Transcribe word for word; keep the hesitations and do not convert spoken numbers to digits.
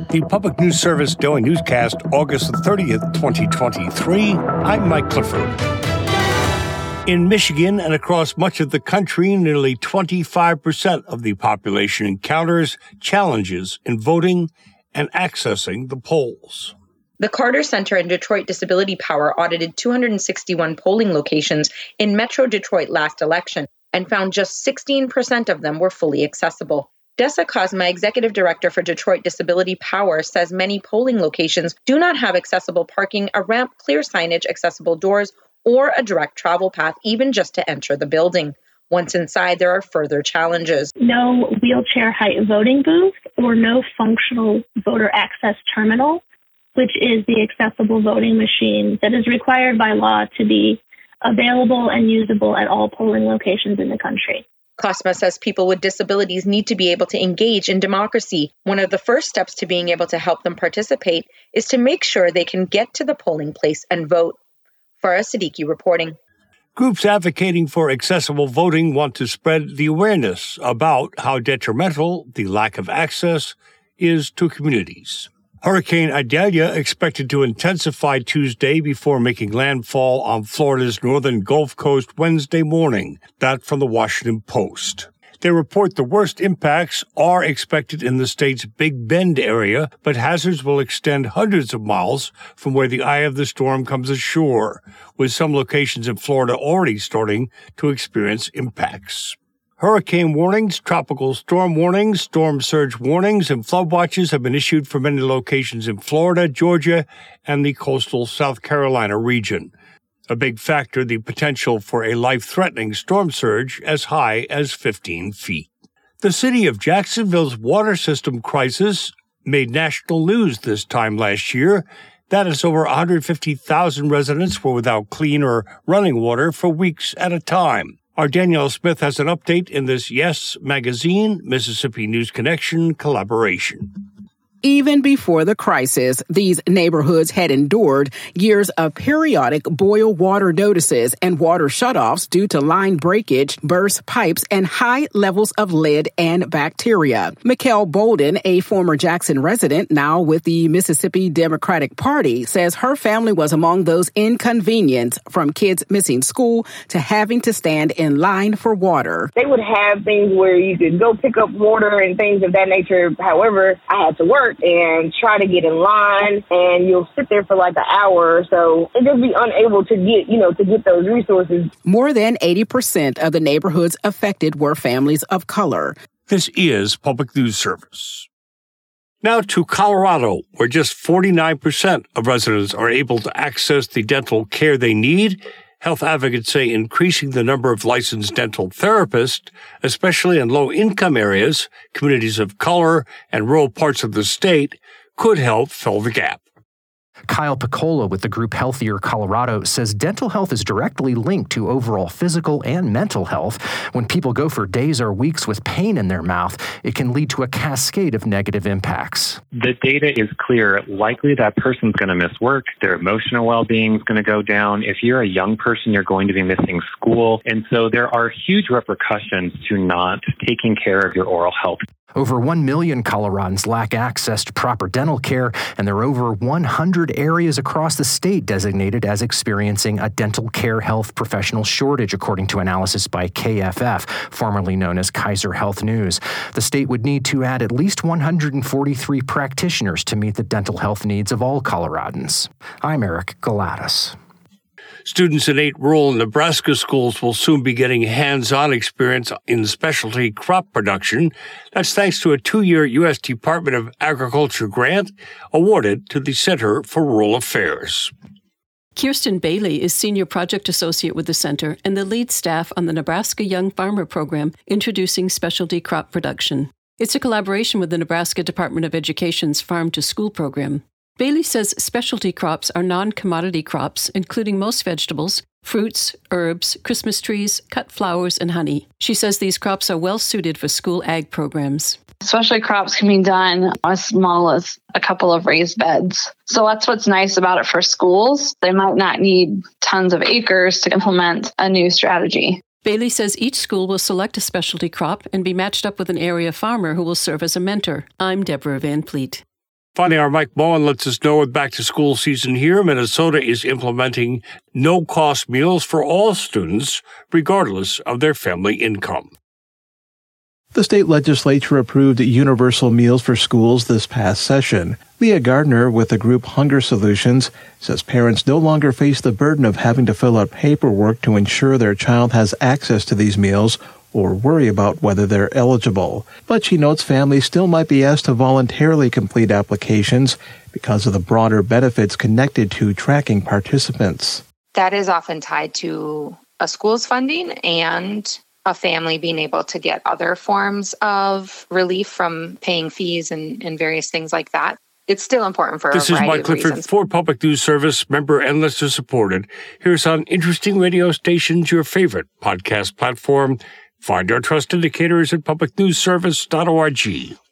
The Public News Service Daily Newscast, August thirtieth, twenty twenty-three. I'm Mike Clifford. In Michigan and across much of the country, nearly twenty-five percent of the population encounters challenges in voting and accessing the polls. The Carter Center and Detroit Disability Power audited two hundred sixty-one polling locations in Metro Detroit last election and found just sixteen percent of them were fully accessible. Dessa Cosma, executive director for Detroit Disability Power, says many polling locations do not have accessible parking, a ramp, clear signage, accessible doors, or a direct travel path, even just to enter the building. Once inside, there are further challenges. No wheelchair height voting booth or no functional voter access terminal, which is the accessible voting machine that is required by law to be available and usable at all polling locations in the country. Cosma says people with disabilities need to be able to engage in democracy. One of the first steps to being able to help them participate is to make sure they can get to the polling place and vote. Farah Siddiqui reporting. Groups advocating for accessible voting want to spread the awareness about how detrimental the lack of access is to communities. Hurricane Idalia expected to intensify Tuesday before making landfall on Florida's northern Gulf Coast Wednesday morning. That from the Washington Post. They report the worst impacts are expected in the state's Big Bend area, but hazards will extend hundreds of miles from where the eye of the storm comes ashore, with some locations in Florida already starting to experience impacts. Hurricane warnings, tropical storm warnings, storm surge warnings, and flood watches have been issued for many locations in Florida, Georgia, and the coastal South Carolina region. A big factor, the potential for a life-threatening storm surge as high as fifteen feet. The city of Jacksonville's water system crisis made national news this time last year. That is, over one hundred fifty thousand residents were without clean or running water for weeks at a time. Our Danielle Smith has an update in this Yes Magazine, Mississippi News Connection collaboration. Even before the crisis, these neighborhoods had endured years of periodic boil water notices and water shutoffs due to line breakage, burst pipes, and high levels of lead and bacteria. Mikkel Bolden, a former Jackson resident, now with the Mississippi Democratic Party, says her family was among those inconvenienced, from kids missing school to having to stand in line for water. They would have things where you could go pick up water and things of that nature. However, I had to work and try to get in line, and you'll sit there for like an hour or so and just be unable to get, you know, to get those resources. More than eighty percent of the neighborhoods affected were families of color. This is Public News Service. Now to Colorado, where just forty-nine percent of residents are able to access the dental care they need. Health advocates say increasing the number of licensed dental therapists, especially in low-income areas, communities of color, and rural parts of the state, could help fill the gap. Kyle Piccola with the group Healthier Colorado says dental health is directly linked to overall physical and mental health. When people go for days or weeks with pain in their mouth, it can lead to a cascade of negative impacts. The data is clear. Likely that person's going to miss work. Their emotional well-being is going to go down. If you're a young person, you're going to be missing school. And so there are huge repercussions to not taking care of your oral health. Over one million Coloradans lack access to proper dental care, and there are over one hundred areas across the state designated as experiencing a dental care health professional shortage, according to analysis by K F F, formerly known as Kaiser Health News. The state would need to add at least one hundred forty-three practitioners to meet the dental health needs of all Coloradans. I'm Eric Galatas. Students in eight rural Nebraska schools will soon be getting hands-on experience in specialty crop production. That's thanks to a two-year U S Department of Agriculture grant awarded to the Center for Rural Affairs. Kirsten Bailey is Senior Project Associate with the Center and the lead staff on the Nebraska Young Farmer Program introducing specialty crop production. It's a collaboration with the Nebraska Department of Education's Farm to School program. Bailey says specialty crops are non-commodity crops, including most vegetables, fruits, herbs, Christmas trees, cut flowers, and honey. She says these crops are well suited for school ag programs. Specialty crops can be done as small as a couple of raised beds. So that's what's nice about it for schools. They might not need tons of acres to implement a new strategy. Bailey says each school will select a specialty crop and be matched up with an area farmer who will serve as a mentor. I'm Deborah Van Fleet. Finally, our Mike Bowen lets us know with back-to-school season here, Minnesota is implementing no-cost meals for all students, regardless of their family income. The state legislature approved universal meals for schools this past session. Leah Gardner with the group Hunger Solutions says parents no longer face the burden of having to fill out paperwork to ensure their child has access to these meals or worry about whether they're eligible. But she notes families still might be asked to voluntarily complete applications because of the broader benefits connected to tracking participants. That is often tied to a school's funding and a family being able to get other forms of relief from paying fees and, and various things like that. It's still important for this a variety is Mike of Clifford reasons. for Public News Service, member and listener supported. Here's on interesting radio stations, your favorite podcast platform. Find our trust indicators at public news service dot org.